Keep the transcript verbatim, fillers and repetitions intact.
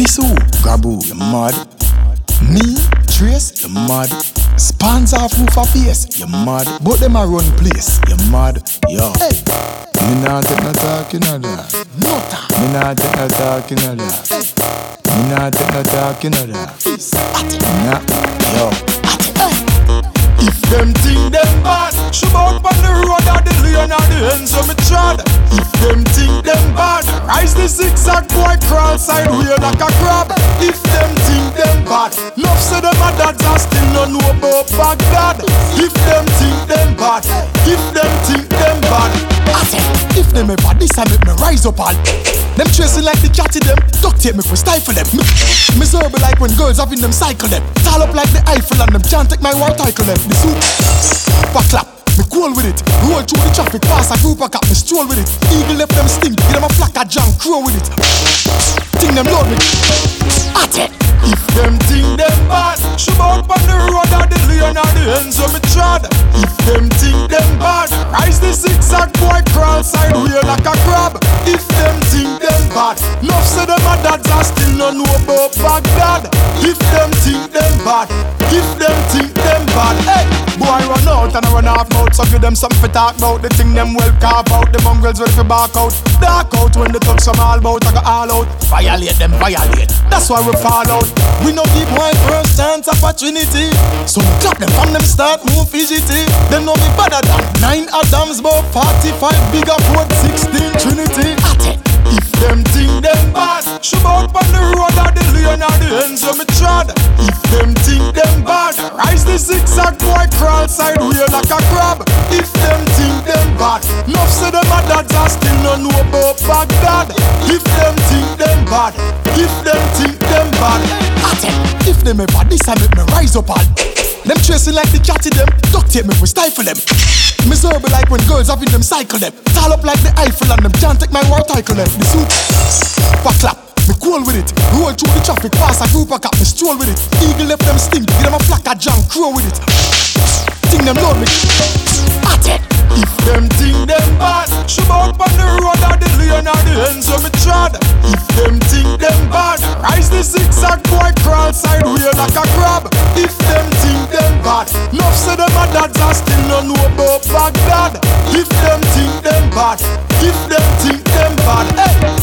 This who? Gabu, you mad? Me, Trace, you mad? Spans off roof of face, you mad? But them a run place, you mad? Yo, hey. Me nah take no talking of that. No talk. Me nah take no talking of that. Hey. Me nah take no talking of that. Nah, yo. If them think them bad, shoot out on the road or the lane or the ends of me trod. If them think them bad, rise the zigzag boy crawl sideways like a crab. If them think them bad, love say them a dads and still no know about Baghdad. If them think them bad, if them think them bad, I say, if them a bad, this I make me rise up all. Them chasing like the cat in them, duct tape me for stifle them. Miserable like when girls having them cycle them. Tall up like the Eiffel and them can't take my white title them. The soup, back clap, me cool with it. Roll through the traffic, pass a group a cap, me stroll with it. Eagle left them stink, give them a flock a jam, crow with it. Think them load with it. At it. If them think them bad, shoot out on the road or the lane or the ends of me trod. If them think them bad, rise the zigzag boy crawl sideways like a crab. If them think them bad, love say them a dads and still no know about Baghdad. If them think them bad, if them think them bad, hey, boy run out and I run off mouth, so give them something to talk about. The thing them well carve out, the mongrels ready for back out. Dark out when the thugs from all bout, I go all out. Violate them, violate, that's why we fall out. We no give one first chance opportunity, so we clap them from them start move fidgety. Them know me better than nine Adams, but forty-five bigger port, sixteen Trinity. At it. If them think them bad, shoot out on the road or the lane or the ends of me trod. If them think them bad, rise the zigzag boy crawl sideways like a crab. If them think them bad, love say them a dads and still no know about Baghdad. If them think them bad, if them think them bad, at it. If them a bad, this I make me rise up all. Them chasing like the cat in them, duct tape me for stifle them. Miserable like when girls having them cycle them. Tall up like the Eiffel and them can't take my white title them. The soup, back clap, me cool with it. Roll through the traffic, pass a group a cap, me stroll with it. Eagle left them stink, give them a flock a jam, crow with it. Think them load me, at it. If them think them bad, shoot out on the road or the lane or the ends of me trod. If them think them bad, rise the zigzag boy crawl sideways like a crab. If them think them bad, love say them a dads and still no know about Baghdad. If them think them bad, if them think them bad, hey.